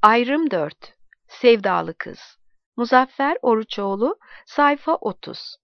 Ayrım 4. Sevdalı Kız. Muzaffer Oruçoğlu, sayfa 30.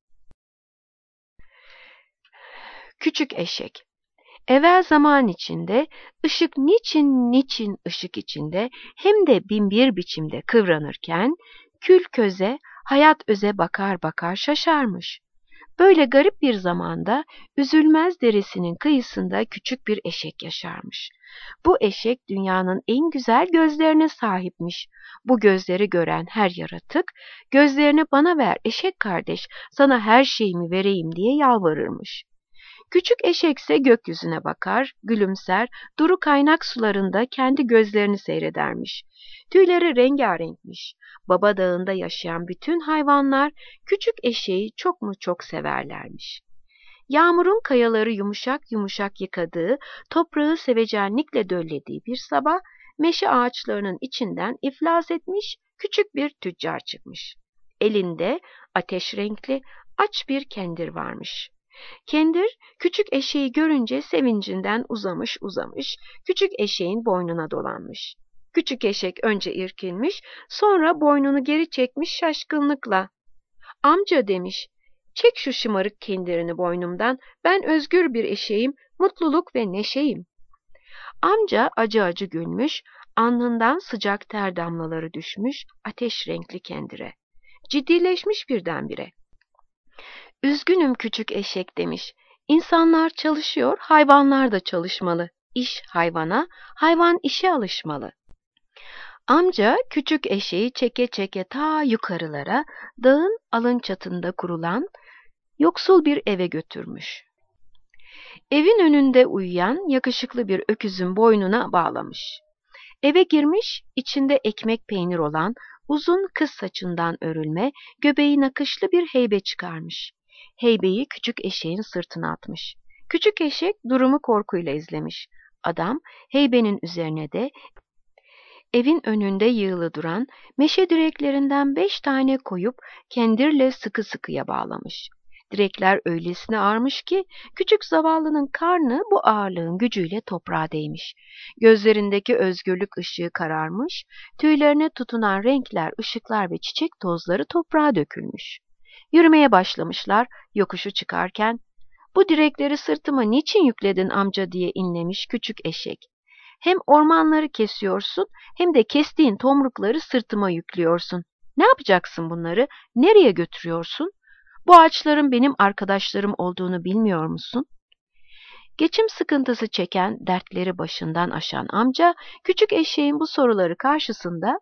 Küçük Eşek. Evvel zaman içinde, ışık niçin ışık içinde, hem de binbir biçimde kıvranırken, kül köze, hayat öze bakar bakar şaşarmış. Böyle garip bir zamanda Üzülmez Deresi'nin kıyısında küçük bir eşek yaşarmış. Bu eşek dünyanın en güzel gözlerine sahipmiş. Bu gözleri gören her yaratık, gözlerini bana ver eşek kardeş, sana her şeyimi vereyim diye yalvarırmış. Küçük eşekse gökyüzüne bakar, gülümser, duru kaynak sularında kendi gözlerini seyredermiş. Tüyleri rengarenkmiş. Baba Dağı'nda yaşayan bütün hayvanlar küçük eşeği çok mu çok severlermiş. Yağmurun kayaları yumuşak yumuşak yıkadığı, toprağı sevecenlikle döllediği bir sabah, meşe ağaçlarının içinden iflas etmiş küçük bir tüccar çıkmış. Elinde ateş renkli, aç bir kendir varmış. Kendir, küçük eşeği görünce sevincinden uzamış, küçük eşeğin boynuna dolanmış. Küçük eşek önce irkilmiş, sonra boynunu geri çekmiş şaşkınlıkla. Amca demiş, çek şu şımarık kendirini boynumdan, ben özgür bir eşeğim, mutluluk ve neşeyim. Amca acı acı gülmüş, alnından sıcak ter damlaları düşmüş ateş renkli kendire. Ciddileşmiş birdenbire. Üzgünüm küçük eşek demiş. İnsanlar çalışıyor, hayvanlar da çalışmalı. İş hayvana, hayvan işe alışmalı. Amca küçük eşeği çeke çeke ta yukarılara, dağın alın çatında kurulan yoksul bir eve götürmüş. Evin önünde uyuyan yakışıklı bir öküzün boynuna bağlamış. Eve girmiş, içinde ekmek peynir olan uzun kız saçından örülme, göbeği nakışlı bir heybe çıkarmış. Heybeyi küçük eşeğin sırtına atmış. Küçük eşek durumu korkuyla izlemiş. Adam heybenin üzerine de evin önünde yığılı duran meşe direklerinden 5 tane koyup kendirle sıkı sıkıya bağlamış. Direkler öylesine ağırmış ki küçük zavallının karnı bu ağırlığın gücüyle toprağa değmiş. Gözlerindeki özgürlük ışığı kararmış, tüylerine tutunan renkler, ışıklar ve çiçek tozları toprağa dökülmüş. Yürümeye başlamışlar, yokuşu çıkarken, "Bu direkleri sırtıma niçin yükledin amca?" diye inlemiş küçük eşek. "Hem ormanları kesiyorsun, hem de kestiğin tomrukları sırtıma yüklüyorsun. Ne yapacaksın bunları? Nereye götürüyorsun? Bu ağaçların benim arkadaşlarım olduğunu bilmiyor musun?" Geçim sıkıntısı çeken, dertleri başından aşan amca, küçük eşeğin bu soruları karşısında,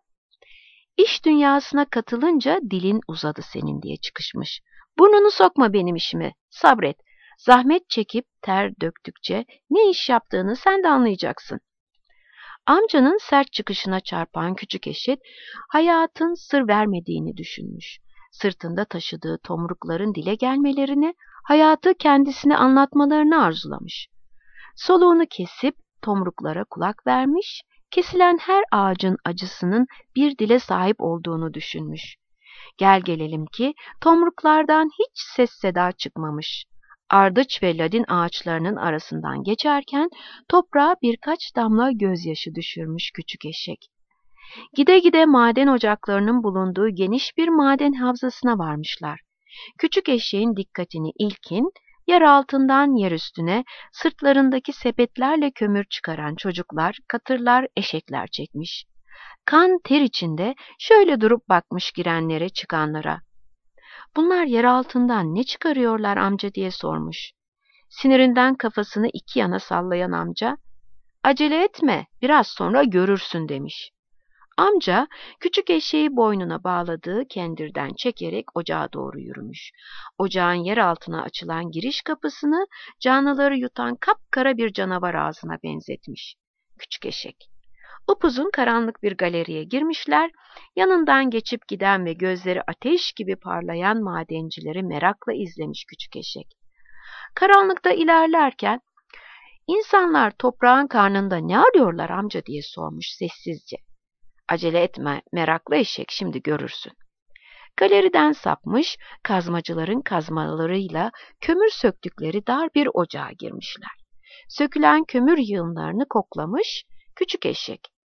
"İş dünyasına katılınca dilin uzadı senin" diye çıkışmış. "Burnunu sokma benim işime, sabret. Zahmet çekip ter döktükçe ne iş yaptığını sen de anlayacaksın." Amcanın sert çıkışına çarpan küçük eşek, hayatın sır vermediğini düşünmüş. Sırtında taşıdığı tomrukların dile gelmelerini, hayatı kendisine anlatmalarını arzulamış. Soluğunu kesip tomruklara kulak vermiş, kesilen her ağacın acısının bir dile sahip olduğunu düşünmüş. Gel gelelim ki tomruklardan hiç ses seda çıkmamış. Ardıç ve ladin ağaçlarının arasından geçerken toprağa birkaç damla gözyaşı düşürmüş küçük eşek. Gide gide maden ocaklarının bulunduğu geniş bir maden havzasına varmışlar. Küçük eşeğin dikkatini ilkin, yer altından yer üstüne sırtlarındaki sepetlerle kömür çıkaran çocuklar, katırlar, eşekler çekmiş. Kan ter içinde şöyle durup bakmış girenlere, çıkanlara. "Bunlar yer altından ne çıkarıyorlar amca?" diye sormuş. Sinirinden kafasını iki yana sallayan amca, "Acele etme, biraz sonra görürsün" demiş. Amca, küçük eşeği boynuna bağladığı kendirden çekerek ocağa doğru yürümüş. Ocağın yer altına açılan giriş kapısını canlıları yutan kapkara bir canavar ağzına benzetmiş. Küçük eşek. Upuzun karanlık bir galeriye girmişler, yanından geçip giden ve gözleri ateş gibi parlayan madencileri merakla izlemiş küçük eşek. Karanlıkta ilerlerken, "İnsanlar toprağın karnında ne arıyorlar amca?" diye sormuş sessizce. "Acele etme, meraklı eşek, şimdi görürsün." Galeriden sapmış, kazmacıların kazmalarıyla kömür söktükleri dar bir ocağa girmişler. Sökülen kömür yığınlarını koklamış küçük eşek.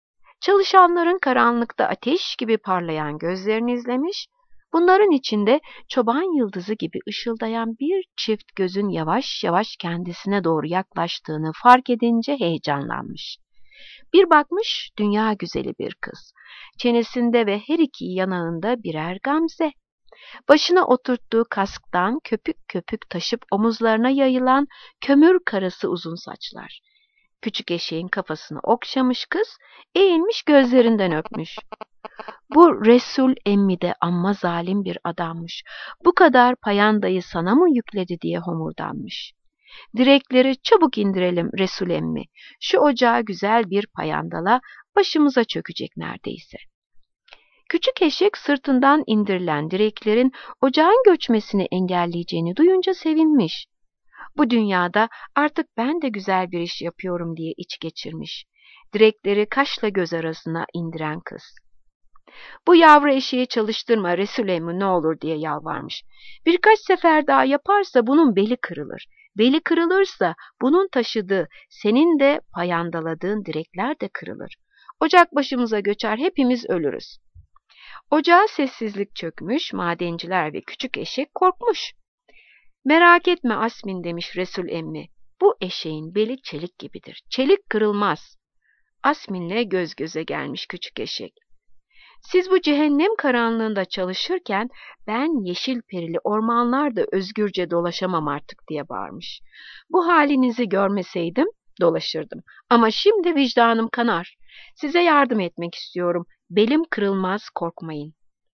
Çalışanların karanlıkta ateş gibi parlayan gözlerini izlemiş, bunların içinde çoban yıldızı gibi ışıldayan bir çift gözün yavaş yavaş kendisine doğru yaklaştığını fark edince heyecanlanmış. Bir bakmış dünya güzeli bir kız. Çenesinde ve her iki yanağında birer gamze. Başına oturttuğu kasktan köpük köpük taşıp omuzlarına yayılan kömür karası uzun saçlar. Küçük eşeğin kafasını okşamış kız, eğilmiş gözlerinden öpmüş. Bu Resul emmi de amma zalim bir adammış. Bu kadar payandayı sana mı yükledi diye homurdanmış. Direkleri çabuk indirelim Resul emmi. Şu ocağa güzel bir payandala başımıza çökecek neredeyse. Küçük eşek sırtından indirilen direklerin ocağın göçmesini engelleyeceğini duyunca sevinmiş. Bu dünyada artık ben de güzel bir iş yapıyorum diye iç geçirmiş. Direkleri kaşla göz arasına indiren kız. Bu yavru eşeği çalıştırma Resul emmi ne olur diye yalvarmış. Birkaç sefer daha yaparsa bunun beli kırılır. Beli kırılırsa bunun taşıdığı, senin de payandaladığın direkler de kırılır. Ocak başımıza göçer, hepimiz ölürüz. Ocağa sessizlik çökmüş, madenciler ve küçük eşek korkmuş. Merak etme Asmin demiş Resul emmi. Bu eşeğin beli çelik gibidir. Çelik kırılmaz. Asmin'le göz göze gelmiş küçük eşek. Siz bu cehennem karanlığında çalışırken ben yeşil perili ormanlarda özgürce dolaşamam artık diye bağırmış. Bu halinizi görmeseydim dolaşırdım. Ama şimdi vicdanım kanar. Size yardım etmek istiyorum. Belim kırılmaz, korkmayın.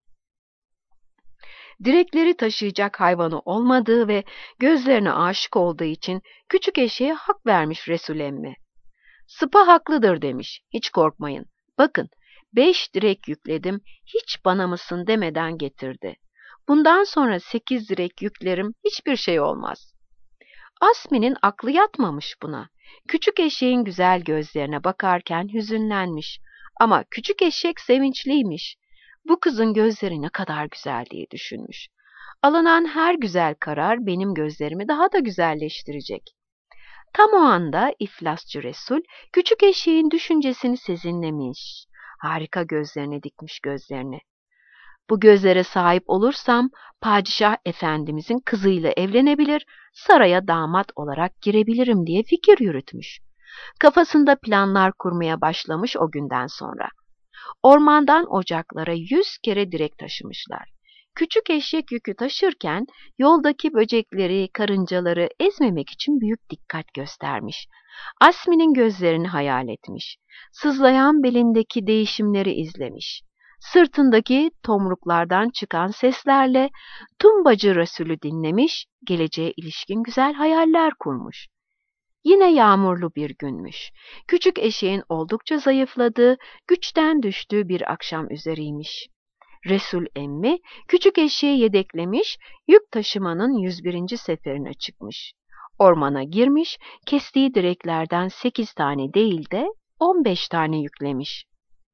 Direkleri taşıyacak hayvanı olmadığı ve gözlerine aşık olduğu için küçük eşeğe hak vermiş Resul emmi. Sıpa haklıdır demiş, hiç korkmayın. Bakın, 5 direk yükledim, hiç bana mısın demeden getirdi. Bundan sonra 8 direk yüklerim, hiçbir şey olmaz. Asmi'nin aklı yatmamış buna. Küçük eşeğin güzel gözlerine bakarken hüzünlenmiş. Ama küçük eşek sevinçliymiş. Bu kızın gözleri ne kadar güzel diye düşünmüş. Alınan her güzel karar benim gözlerimi daha da güzelleştirecek. Tam o anda iflasçı Resul, küçük eşeğin düşüncesini sezinlemiş. Harika gözlerine dikmiş gözlerini. Bu gözlere sahip olursam, padişah efendimizin kızıyla evlenebilir, saraya damat olarak girebilirim diye fikir yürütmüş. Kafasında planlar kurmaya başlamış o günden sonra. Ormandan ocaklara 100 kere direk taşımışlar. Küçük eşek yükü taşırken yoldaki böcekleri, karıncaları ezmemek için büyük dikkat göstermiş. Asmi'nin gözlerini hayal etmiş. Sızlayan belindeki değişimleri izlemiş. Sırtındaki tomruklardan çıkan seslerle Tumbacı Resulü dinlemiş, geleceğe ilişkin güzel hayaller kurmuş. Yine yağmurlu bir günmüş. Küçük eşeğin oldukça zayıfladığı, güçten düştüğü bir akşam üzeriymiş. Resul emmi küçük eşeği yedeklemiş, yük taşımanın 101. seferine çıkmış. Ormana girmiş, kestiği direklerden 8 tane değil de 15 tane yüklemiş.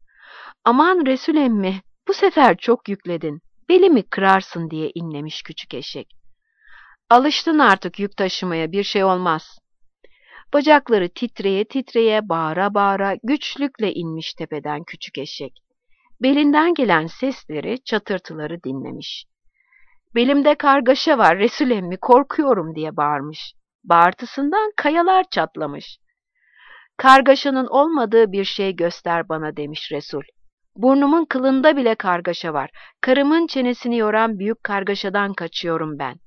Aman Resul emmi, bu sefer çok yükledin, belimi kırarsın diye inlemiş küçük eşek. Alıştın artık yük taşımaya, bir şey olmaz. Bacakları titreye titreye, bağıra bağıra güçlükle inmiş tepeden küçük eşek. Belinden gelen sesleri, çatırtıları dinlemiş. Belimde kargaşa var Resul emmi, korkuyorum diye bağırmış. Bağırtısından kayalar çatlamış. Kargaşanın olmadığı bir şey göster bana demiş Resul. Burnumun kılında bile kargaşa var. Karımın çenesini yoran büyük kargaşadan kaçıyorum ben.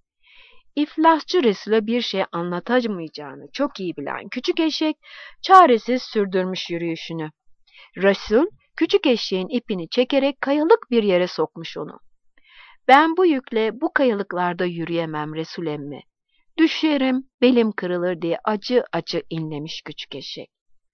İflasçı Resul'e bir şey anlatamayacağını çok iyi bilen küçük eşek çaresiz sürdürmüş yürüyüşünü. Resul, küçük eşeğin ipini çekerek kayalık bir yere sokmuş onu. Ben bu yükle bu kayalıklarda yürüyemem Resul emmi. Düşerim, belim kırılır diye acı acı inlemiş küçük eşek.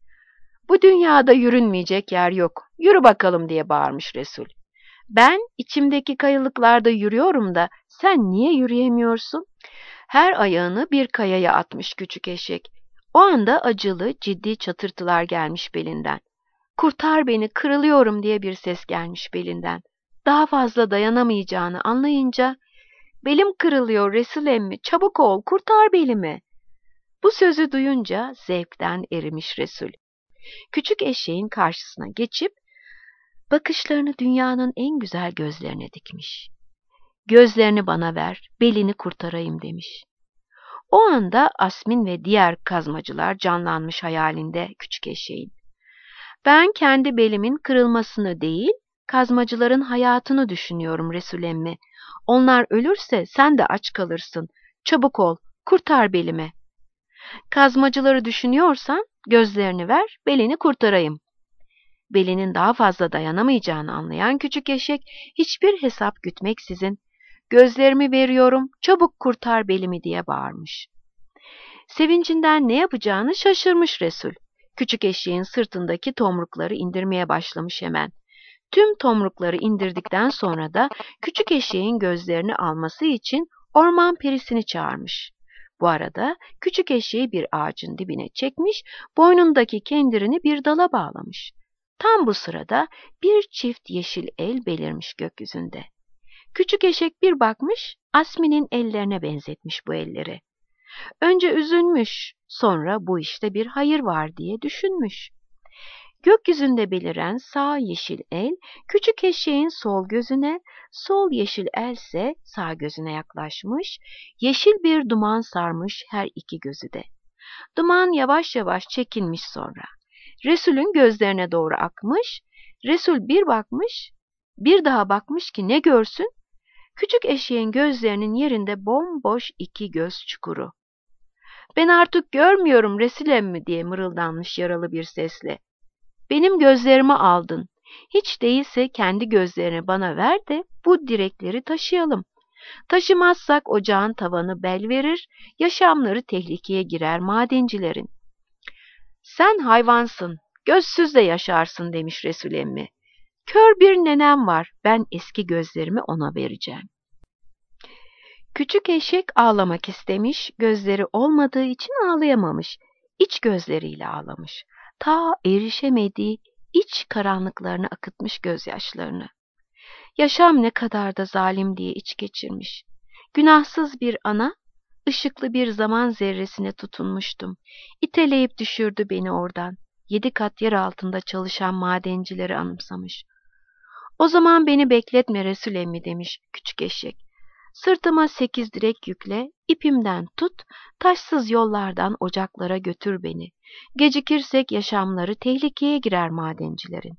Bu dünyada yürünmeyecek yer yok, yürü bakalım diye bağırmış Resul. Ben içimdeki kayalıklarda yürüyorum da sen niye yürüyemiyorsun? Her ayağını bir kayaya atmış küçük eşek. O anda acılı, ciddi çatırtılar gelmiş belinden. Kurtar beni, kırılıyorum diye bir ses gelmiş belinden. Daha fazla dayanamayacağını anlayınca, belim kırılıyor Resul emmi, çabuk ol, kurtar belimi. Bu sözü duyunca zevkten erimiş Resul. Küçük eşeğin karşısına geçip bakışlarını dünyanın en güzel gözlerine dikmiş. Gözlerini bana ver, belini kurtarayım demiş. O anda Asmin ve diğer kazmacılar canlanmış hayalinde küçük eşeğin. Ben kendi belimin kırılmasını değil, kazmacıların hayatını düşünüyorum Resul emmi. Onlar ölürse sen de aç kalırsın. Çabuk ol, kurtar belimi. Kazmacıları düşünüyorsan gözlerini ver, belini kurtarayım. Belinin daha fazla dayanamayacağını anlayan küçük eşek hiçbir hesap gütmeksizin gözlerimi veriyorum, çabuk kurtar belimi diye bağırmış. Sevincinden ne yapacağını şaşırmış Resul. Küçük eşeğin sırtındaki tomrukları indirmeye başlamış hemen. Tüm tomrukları indirdikten sonra da küçük eşeğin gözlerini alması için orman perisini çağırmış. Bu arada küçük eşeği bir ağacın dibine çekmiş, boynundaki kendirini bir dala bağlamış. Tam bu sırada bir çift yeşil el belirmiş gökyüzünde. Küçük eşek bir bakmış, Asmin'in ellerine benzetmiş bu elleri. Önce üzülmüş, sonra bu işte bir hayır var diye düşünmüş. Gökyüzünde beliren sağ yeşil el, küçük eşeğin sol gözüne, sol yeşil else sağ gözüne yaklaşmış, yeşil bir duman sarmış her iki gözü de. Duman yavaş yavaş çekilmiş sonra. Resul'ün gözlerine doğru akmış, Resul bir bakmış, bir daha bakmış ki ne görsün? Küçük eşeğin gözlerinin yerinde bomboş iki göz çukuru. Ben artık görmüyorum Resul emmi diye mırıldanmış yaralı bir sesle. Benim gözlerimi aldın. Hiç değilse kendi gözlerini bana ver de bu direkleri taşıyalım. Taşımazsak ocağın tavanı bel verir, yaşamları tehlikeye girer madencilerin. Sen hayvansın, gözsüz de yaşarsın demiş Resul emmi. Kör bir nenem var, ben eski gözlerimi ona vereceğim. Küçük eşek ağlamak istemiş, gözleri olmadığı için ağlayamamış. İç gözleriyle ağlamış. Ta erişemediği iç karanlıklarını akıtmış gözyaşlarını. Yaşam ne kadar da zalim diye iç geçirmiş. Günahsız bir ana, ışıklı bir zaman zerresine tutunmuştum. İteleyip düşürdü beni oradan. 7 kat yer altında çalışan madencileri anımsamış. O zaman beni bekletme Resul emmi demiş küçük eşek. Sırtıma 8 direk yükle, ipimden tut, taşsız yollardan ocaklara götür beni. Gecikirsek yaşamları tehlikeye girer madencilerin.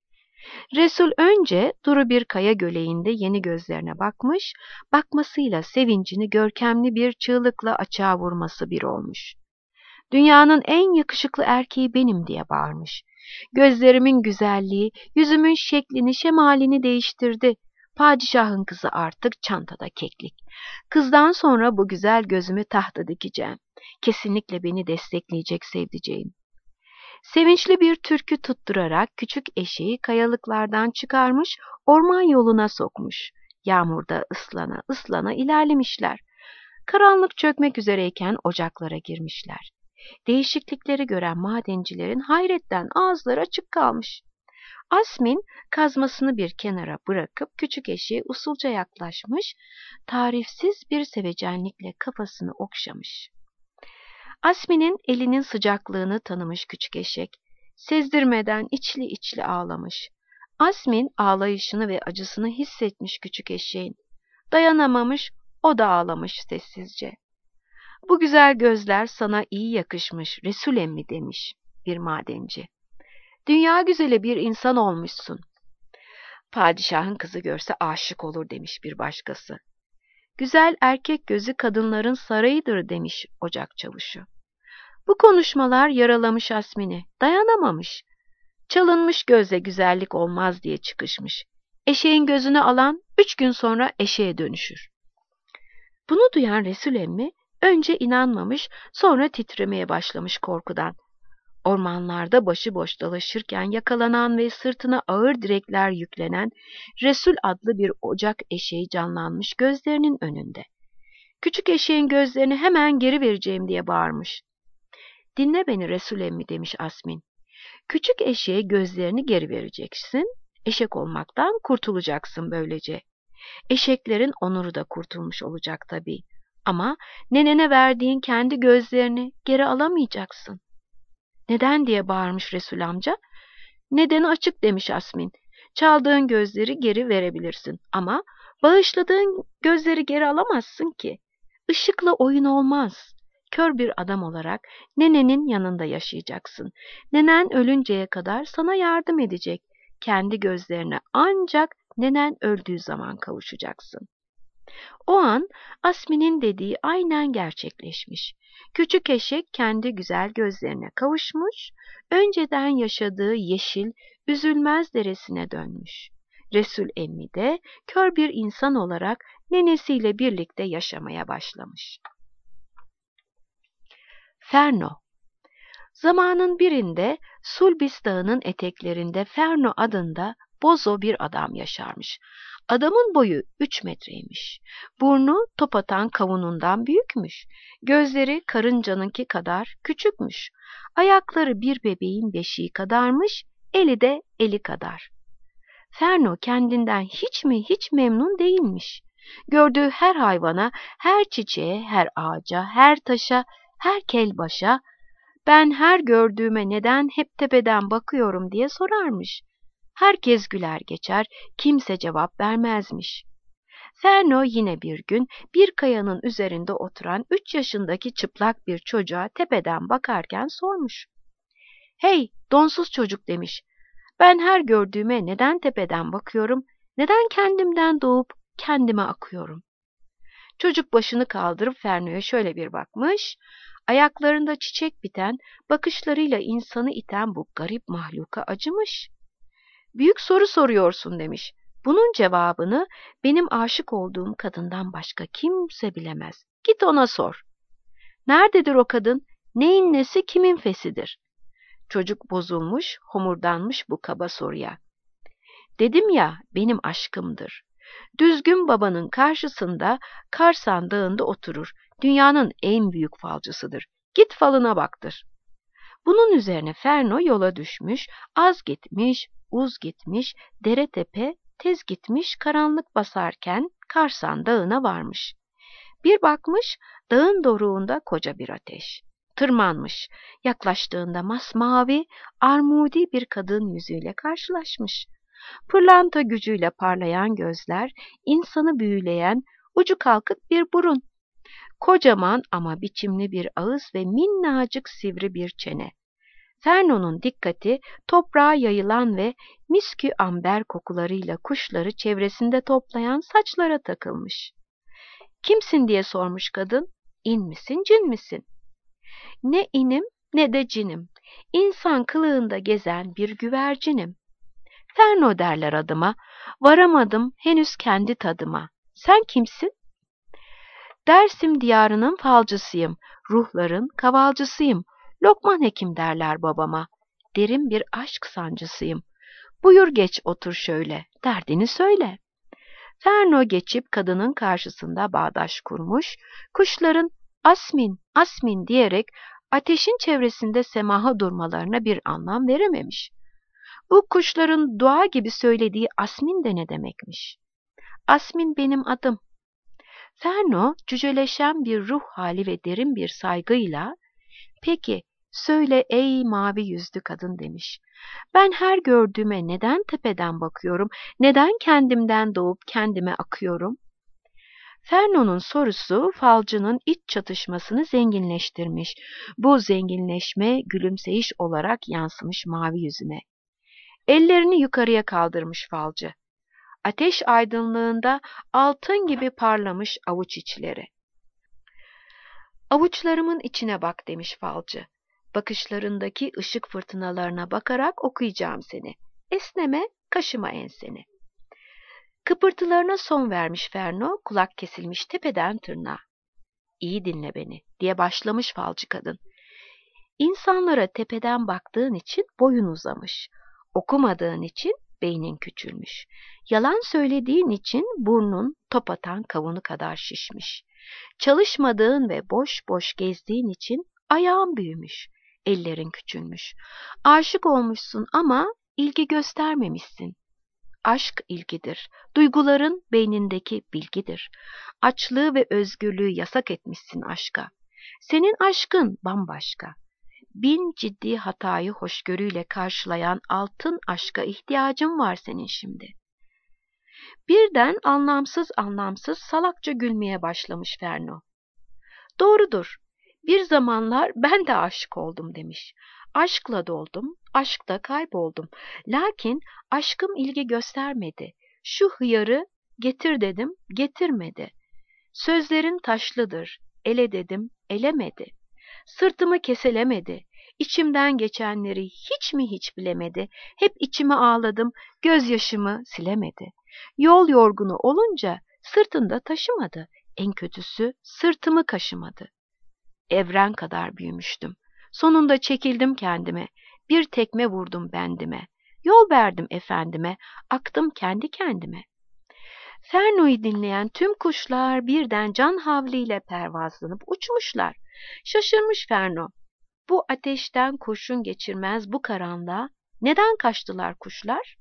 Resul önce duru bir kaya göleğinde yeni gözlerine bakmış, bakmasıyla sevincini görkemli bir çığlıkla açığa vurması bir olmuş. Dünyanın en yakışıklı erkeği benim diye bağırmış. Gözlerimin güzelliği, yüzümün şeklini, şemalini değiştirdi. Padişahın kızı artık çantada keklik. Kızdan sonra bu güzel gözümü tahta dikeceğim. Kesinlikle beni destekleyecek sevdiceğim. Sevinçli bir türkü tutturarak küçük eşeği kayalıklardan çıkarmış, orman yoluna sokmuş. Yağmurda ıslana ıslana ilerlemişler. Karanlık çökmek üzereyken ocaklara girmişler. Değişiklikleri gören madencilerin hayretten ağızları açık kalmış. Asmin kazmasını bir kenara bırakıp küçük eşeğe usulca yaklaşmış, tarifsiz bir sevecenlikle kafasını okşamış. Asmin'in elinin sıcaklığını tanımış küçük eşek, sezdirmeden içli içli ağlamış. Asmin ağlayışını ve acısını hissetmiş küçük eşeğin. Dayanamamış, o da ağlamış sessizce. Bu güzel gözler sana iyi yakışmış Resul emmi demiş bir madenci. Dünya güzeli bir insan olmuşsun. Padişahın kızı görse aşık olur demiş bir başkası. Güzel erkek gözü kadınların sarayıdır demiş ocak çavuşu. Bu konuşmalar yaralamış Asmin'i, dayanamamış. Çalınmış gözle güzellik olmaz diye çıkışmış. Eşeğin gözünü alan 3 gün sonra eşeğe dönüşür. Bunu duyan Resul emmi önce inanmamış, sonra titremeye başlamış korkudan. Ormanlarda başıboş dolaşırken yakalanan ve sırtına ağır direkler yüklenen Resul adlı bir ocak eşeği canlanmış gözlerinin önünde. Küçük eşeğin gözlerini hemen geri vereceğim diye bağırmış. Dinle beni Resul emmi demiş Asmin. Küçük eşeğe gözlerini geri vereceksin, eşek olmaktan kurtulacaksın böylece. Eşeklerin onuru da kurtulmuş olacak tabii. Ama nenene verdiğin kendi gözlerini geri alamayacaksın. Neden diye bağırmış Resul amca. Nedeni açık demiş Asmin. Çaldığın gözleri geri verebilirsin ama bağışladığın gözleri geri alamazsın ki. Işıkla oyun olmaz. Kör bir adam olarak nenenin yanında yaşayacaksın. Nenen ölünceye kadar sana yardım edecek. Kendi gözlerine ancak nenen öldüğü zaman kavuşacaksın. O an Asmin'in dediği aynen gerçekleşmiş. Küçük eşek kendi güzel gözlerine kavuşmuş, önceden yaşadığı yeşil, üzülmez deresine dönmüş. Resul emmi de kör bir insan olarak nenesiyle birlikte yaşamaya başlamış. Ferno. Zamanın birinde Sulbis Dağı'nın eteklerinde Ferno adında bozo bir adam yaşarmış. Adamın boyu 3 metreymiş. Burnu top atan kavunundan büyükmüş. Gözleri karıncanınki kadar küçükmüş. Ayakları bir bebeğin beşiği kadarmış, eli de eli kadar. Ferno kendinden hiç memnun değilmiş. Gördüğü her hayvana, her çiçeğe, her ağaca, her taşa, her kelbaşa, ben her gördüğüme neden hep tepeden bakıyorum diye sorarmış. Herkes güler geçer, kimse cevap vermezmiş. Ferno yine bir gün bir kayanın üzerinde oturan 3 yaşındaki çıplak bir çocuğa tepeden bakarken sormuş. Hey, donsuz çocuk demiş. Ben her gördüğüme neden tepeden bakıyorum, neden kendimden doğup kendime akıyorum? Çocuk başını kaldırıp Ferno'ya şöyle bir bakmış. Ayaklarında çiçek biten, bakışlarıyla insanı iten bu garip mahluka acımış. Büyük soru soruyorsun demiş. Bunun cevabını benim aşık olduğum kadından başka kimse bilemez. Git ona sor. Nerededir o kadın? Neyin nesi kimin fesidir? Çocuk bozulmuş, homurdanmış bu kaba soruya. Dedim ya benim aşkımdır. Düzgün babanın karşısında Karsan Dağı'nda oturur. Dünyanın en büyük falcısıdır. Git falına baktır. Bunun üzerine Ferno yola düşmüş, az gitmiş, uz gitmiş, dere tepe, tez gitmiş, karanlık basarken Karsan Dağı'na varmış. Bir bakmış, dağın doruğunda koca bir ateş. Tırmanmış, yaklaştığında masmavi, armudi bir kadın yüzüyle karşılaşmış. Pırlanta gücüyle parlayan gözler, insanı büyüleyen, ucu kalkık bir burun. Kocaman ama biçimli bir ağız ve minnacık sivri bir çene. Ferno'nun dikkati toprağa yayılan ve miskü amber kokularıyla kuşları çevresinde toplayan saçlara takılmış. Kimsin diye sormuş kadın. İn misin, cin misin? Ne inim ne de cinim. İnsan kılığında gezen bir güvercinim. Ferno derler adıma. Varamadım henüz kendi tadıma. Sen kimsin? Dersim diyarının falcısıyım. Ruhların kavalcısıyım. Lokman hekim derler babama. Derin bir aşk sancısıyım. Buyur geç otur şöyle. Derdini söyle. Ferno geçip kadının karşısında bağdaş kurmuş. Kuşların Asmin, Asmin diyerek ateşin çevresinde semaha durmalarına bir anlam verememiş. Bu kuşların dua gibi söylediği Asmin de ne demekmiş? Asmin benim adım. Ferno cüceleşen bir ruh hali ve derin bir saygıyla, peki söyle ey mavi yüzlü kadın demiş. Ben her gördüğüme neden tepeden bakıyorum, neden kendimden doğup kendime akıyorum? Ferno'nun sorusu falcının iç çatışmasını zenginleştirmiş. Bu zenginleşme gülümseyiş olarak yansımış mavi yüzüne. Ellerini yukarıya kaldırmış falcı. Ateş aydınlığında altın gibi parlamış avuç içleri. Avuçlarımın içine bak demiş falcı. Bakışlarındaki ışık fırtınalarına bakarak okuyacağım seni. Esneme, kaşıma enseni. Kıpırtılarına son vermiş Ferno, kulak kesilmiş tepeden tırnağa. İyi dinle beni diye başlamış falcı kadın. İnsanlara tepeden baktığın için boyun uzamış. Okumadığın için beynin küçülmüş. Yalan söylediğin için burnun top atan kavunu kadar şişmiş. Çalışmadığın ve boş boş gezdiğin için ayağın büyümüş. Ellerin küçülmüş. Aşık olmuşsun ama ilgi göstermemişsin. Aşk ilgidir. Duyguların beynindeki bilgidir. Açlığı ve özgürlüğü yasak etmişsin aşka. Senin aşkın bambaşka. bin ciddi hatayı hoşgörüyle karşılayan altın aşka ihtiyacın var senin şimdi. Birden anlamsız anlamsız salakça gülmeye başlamış Ferno. Doğrudur. Bir zamanlar ben de aşık oldum demiş. Aşkla doldum, aşkta kayboldum. Lakin aşkım ilgi göstermedi. Şu hıyarı getir dedim, getirmedi. Sözlerin taşlıdır, ele dedim, elemedi. Sırtımı keselemedi. İçimden geçenleri hiç mi hiç bilemedi. Hep içime ağladım, gözyaşımı silemedi. Yol yorgunu olunca sırtında taşımadı. En kötüsü sırtımı kaşımadı. Evren kadar büyümüştüm. Sonunda çekildim kendime. Bir tekme vurdum bendime. Yol verdim efendime. Aktım kendi kendime. Ferno'yu dinleyen tüm kuşlar birden can havliyle pervazlanıp uçmuşlar. Şaşırmış Ferno. Bu ateşten kurşun geçirmez bu karanlığa neden kaçtılar kuşlar?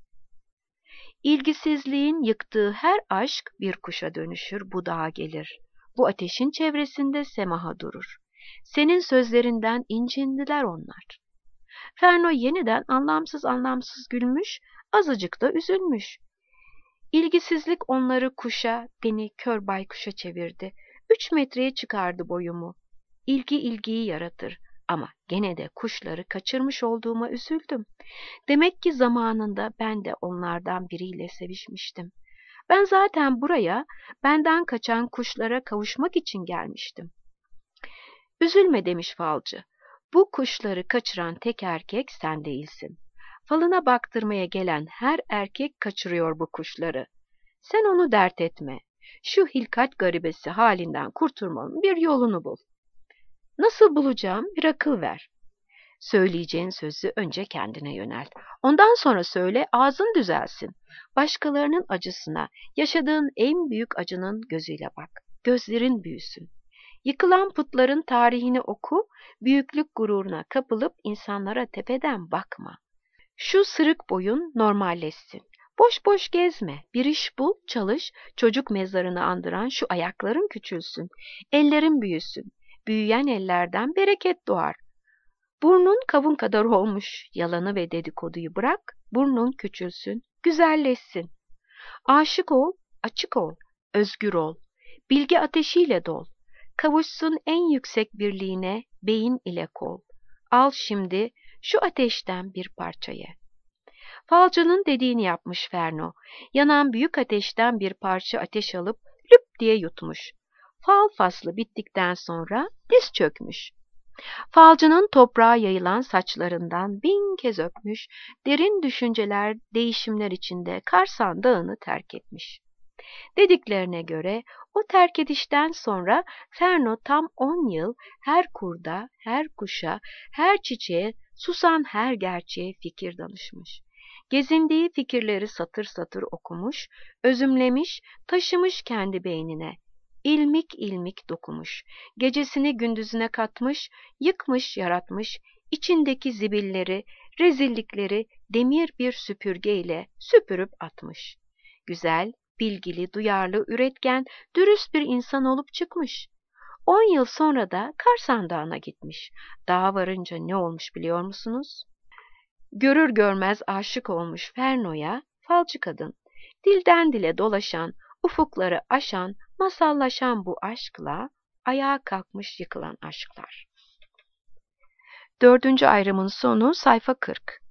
İlgisizliğin yıktığı her aşk bir kuşa dönüşür, bu dağa gelir. Bu ateşin çevresinde semaha durur. Senin sözlerinden incindiler onlar. Ferno yeniden anlamsız anlamsız gülmüş, azıcık da üzülmüş. İlgisizlik onları kuşa, beni kör baykuşa çevirdi. 3 metreye çıkardı boyumu. İlgi ilgiyi yaratır ama gene de kuşları kaçırmış olduğuma üzüldüm. Demek ki zamanında ben de onlardan biriyle sevişmiştim. Ben zaten buraya benden kaçan kuşlara kavuşmak için gelmiştim. Üzülme demiş falcı. Bu kuşları kaçıran tek erkek sen değilsin. Falına baktırmaya gelen her erkek kaçırıyor bu kuşları. Sen onu dert etme. Şu hilkat garibesi halinden kurtulmanın bir yolunu bul. Nasıl bulacağım bir akıl ver. Söyleyeceğin sözü önce kendine yönelt. Ondan sonra söyle, ağzın düzelsin. Başkalarının acısına, yaşadığın en büyük acının gözüyle bak. Gözlerin büyüsün. Yıkılan putların tarihini oku, büyüklük gururuna kapılıp insanlara tepeden bakma. Şu sırık boyun normalleşsin. Boş boş gezme, bir iş bul, çalış, çocuk mezarını andıran şu ayakların küçülsün, ellerin büyüsün. Büyüyen ellerden bereket doğar. Burnun kavun kadar olmuş, yalanı ve dedikoduyu bırak, burnun küçülsün, güzelleşsin. Aşık ol, açık ol, özgür ol, bilgi ateşiyle dol. Kavuşsun en yüksek birliğine, beyin ile kol. Al şimdi şu ateşten bir parçayı. Falcının dediğini yapmış Ferno. Yanan büyük ateşten bir parça ateş alıp lüp diye yutmuş. Fal faslı bittikten sonra diz çökmüş. Falcının toprağa yayılan saçlarından bin kez öpmüş, derin düşünceler, değişimler içinde Karsan Dağı'nı terk etmiş. Dediklerine göre o terk edişten sonra Ferno tam 10 yıl her kurda, her kuşa, her çiçeğe, susan her gerçeğe fikir danışmış. Gezindiği fikirleri satır satır okumuş, özümlemiş, taşımış kendi beynine. İlmik ilmik dokumuş, gecesini gündüzüne katmış, yıkmış yaratmış, içindeki zibilleri, rezillikleri demir bir süpürgeyle süpürüp atmış. Güzel, bilgili, duyarlı, üretken, dürüst bir insan olup çıkmış. 10 yıl sonra da Karsan Dağı'na gitmiş. Dağa varınca ne olmuş biliyor musunuz? Görür görmez aşık olmuş Ferno'ya falcı kadın. Dilden dile dolaşan, ufukları aşan, masallaşan bu aşkla ayağa kalkmış yıkılan aşklar. 4. ayrımın sonu sayfa 40.